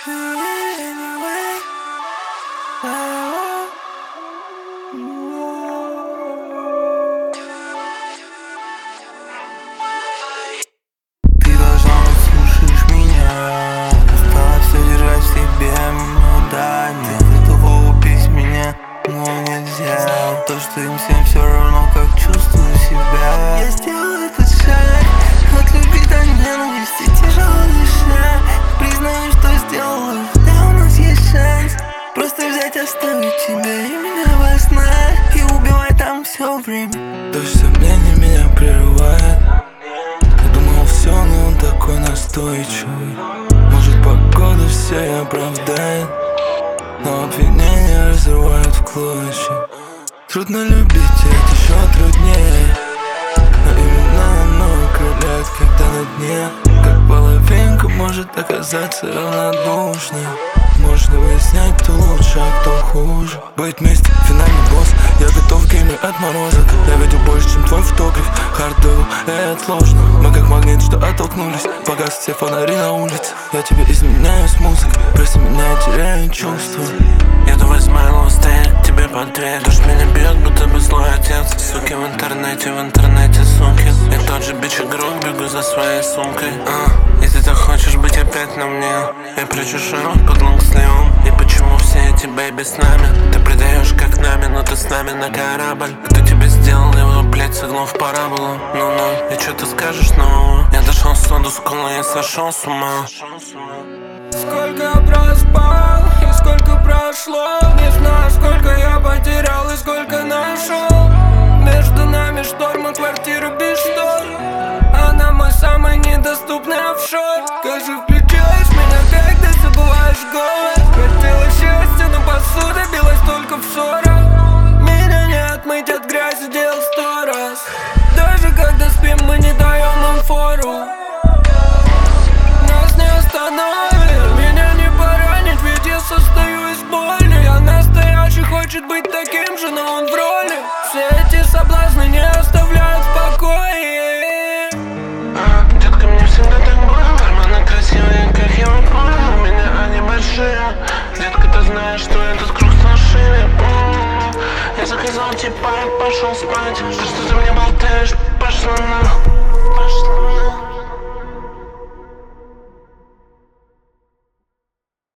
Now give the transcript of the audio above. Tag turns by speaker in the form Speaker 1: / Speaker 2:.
Speaker 1: должна слушаешь меня. Устала все держать в себе, ну да, ты готова убить меня, но нельзя. То, что им всем все равно, как чувствую себя. Я сделал этот шаг от любви до ненависти, тяжело дыша. Признаю, что сделаю, да у нас есть шанс. Просто взять, оставить тебя и меня во снах, и убивать там все время.
Speaker 2: Дождь сомнений меня прерывает. Я думал все, но он такой настойчивый. Может, погода все и оправдает, но обвинения разрывают в клочья. Трудно любить, это еще труднее, но именно оно окрыляет, когда на дне. Как половинка может оказаться равнодушной. Можно выяснять, кто лучше, а кто хуже. Быть вместе, финальный босс. Я готов к гейме отморозок. Я видел больше, чем твой фотограф. Хардовый, это сложно. Мы как магнит, что оттолкнулись. Погас все фонари на улице. Я тебе изменяю с музыкой. Прости меня, я теряю чувства.
Speaker 3: Еду возьмаю стоять к тебе под дверь. Дождь меня бьет, будто бы злой отец. Суки в интернете, суки. Я тот же бич игрок, бегу за своей сумкой. Если ты хочешь быть опять на мне, я прячу шаров под лонгслевом. И почему все эти бэйби с нами? Ты предаешь как нами, но ты с нами на корабль. Кто тебе сделал его, блять, согнул в параболу? Ну-ну, и что ты скажешь нового? Я дошел в соду скулы, я сошел с ума.
Speaker 4: Сколько проспал и сколько прошло, не знаю, сколько я потерял и сколько нашел. Между нами шторм и квартира без штор. Она мой самый недоступный офшор. Скажи, включаешь меня, когда забываешь голос. Хотела счастья, но посуда билась только в ссорах. Меня не отмыть от грязи, дел 100 раз. Даже когда спим, мы не даем им фору. Нас не остановит, меня не поранит, ведь я состою из боли. Я настоящий, хочет быть таким же, но он в роли. Все эти соблазны не оставляют в покое.
Speaker 3: Детка, мне всегда так больно. Карманы красивые, как я понял. У меня они большие. Детка, ты знаешь, что этот круг шире. Я заказал типа и пошел спать. То, что ты мне болтаешь, пошла нахуй.